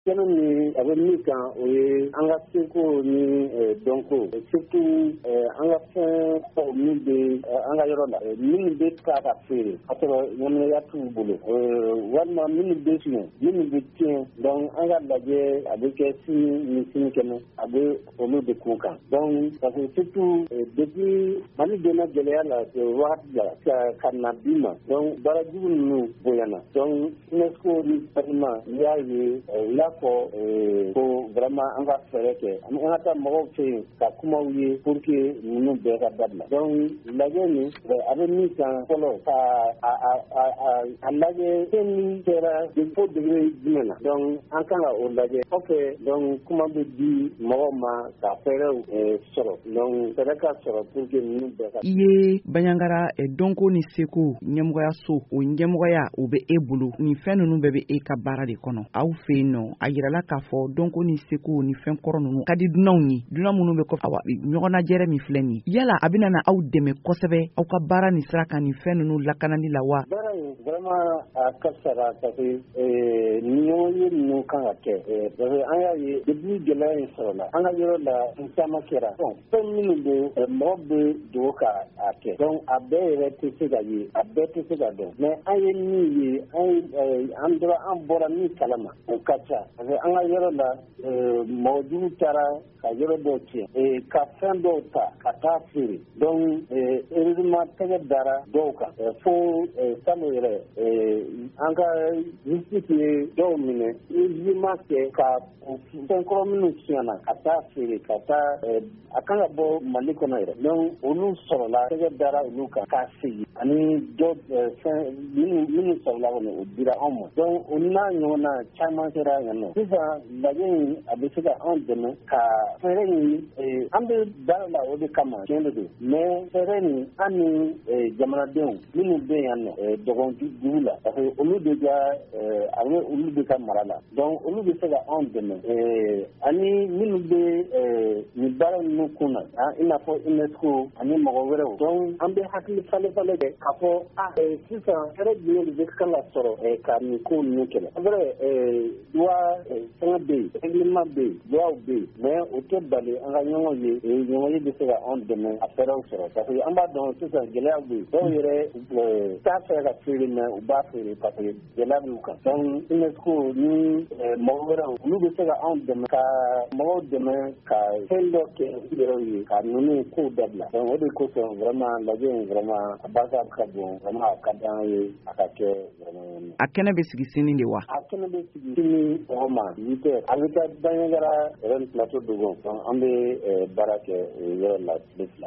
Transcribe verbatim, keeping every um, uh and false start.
Kɛnɛ ni a bɛ min kan o ye an ka seko ni dɔnko surtout an ka fɛn min bɛ an ka yɔrɔ la minnu bɛ taa ka feere a sɔrɔ ɲamaya t'u bolo walima minnu bɛ sunɔgɔ minnu bɛ tiɲɛ donc an ka lajɛ a bɛ kɛ sini ni sini kɛnɛ a bɛ olu de kun kan donc parce que surtout depuis Mali donna gɛlɛya la wagati la ka na bi ma donc baarajugu ninnu bonyana donc UNESCO ni parlement y'a ye la fɔ ko vraiment an ka fɛɛrɛ kɛ an ka taa mɔgɔw fɛ yen ka kumaw ye pour que ninnu bɛɛ ka dabila donc lajɛ nin a bɛ min kan fɔlɔ ka a lajɛ fɛn min kɛra de fo degré jumɛn na donc an kan ka o lajɛ kɔfɛ donc kuma bɛ di mɔgɔw ma ka fɛɛrɛw sɔrɔ donc fɛɛrɛ ka sɔrɔ pour que ninnu bɛɛ ka. I ye Baɲaŋara dɔnko ni seko ɲɛmɔgɔyaso o ɲɛmɔgɔya o bɛ e bolo nin fɛn ninnu bɛɛ bɛ e ka baara de kɔnɔ aw fɛ yen nɔ a yirala k'a fɔ dɔnko ni seko ni fɛn kɔrɔ ninnu ka di dunanw ye dunan minnu bɛ kɔfɛ ɲɔgɔnnajɛrɛ min filɛ nin ye yala a bɛna na aw dɛmɛ kosɛbɛ aw ka baara nin sira kan nin fɛn ninnu lakanali la wa. baara in vraiment a ka sara parce que ɲɔgɔn ye ninnu kan ka kɛ parce que an y'a ye depuis gɛlɛya in sɔrɔla an ka yɔrɔ la fɛn caman kɛra donc fɛn minnu bɛ mɔgɔ bɛ dogo ka a kɛ donc a bɛɛ yɛrɛ tɛ se ka ye a bɛɛ tɛ se ka dɔn mais an ye min ye an dɔrɔn an bɔra min kalama o ka ca parce que an ka yɔrɔ la mɔgɔ jugu taara ka yɔrɔ dɔw tiɲɛ ka fɛn dɔw ta ka taa feere donc heureusement tɛgɛ dara dɔw kan fo salo yɛrɛ an ka justice ye dɔw minɛ jugement kɛ ka fɛn kɔrɔ minnu tiɲɛna ka taa feere ka taa a kan ka bɔ Mali kɔnɔ yɛrɛ donc olu sɔrɔla tɛgɛ dara olu kan k'a segin ani dɔ fɛn minnu sɔrɔla kɔni o dira anw ma donc o n'a ɲɔgɔnna caman kɛra yan nɔ sisan lajɛ in a bɛ se ka anw dɛmɛ ka fɛɛrɛ nin an bɛ baara la o de kama tiɲɛ de don mais fɛɛrɛ nin an ni jamanadenw minnu bɛ yan nɔ dɔgɔkun dugu la parce que olu de ka a bɛ olu de ka mara la donc olu bɛ se ka anw dɛmɛ ani minnu bɛ nin baara ninnu kun na i n'a fɔ UNESCO ani mɔgɔ wɛrɛw donc an bɛ hakili falen falen kɛ k'a fɔ a sisan fɛɛrɛ jumɛn de bɛ kan ka sɔrɔ ka nin ko ninnu kɛlɛ après loi fɛngɛ bɛ yen règlement bɛ yen loi bɛ yen mais o tɛ bali an ka ɲɔgɔn ye ɲɔgɔn ye bɛ se ka anw dɛmɛ a fɛɛrɛw sɔrɔ parce que an b'a dɔn sisan gɛlɛya bɛ yen dɔw yɛrɛ t'a fɛ ka feere mais u b'a feere parce que gɛlɛya b'u kan donc UNESCO ni mɔgɔ wɛrɛw olu bɛ se ka anw dɛmɛ ka mɔgɔw dɛmɛ ka fɛn dɔ kɛ u yɛrɛw ye ka ninnu kow dabila donc o de kosɔn vraiment lajɛ in vraiment a barika ka bon vraiment a ka d'an ye a ka kɛ vraiment. A kɛnɛ bɛ sigi sini de wa. A kɛnɛ bɛ sigi sini sɔgɔma huit heures a bɛ taa Baɲaŋara plateau dogo donc an bɛ baara kɛ yɔrɔ la tile fila.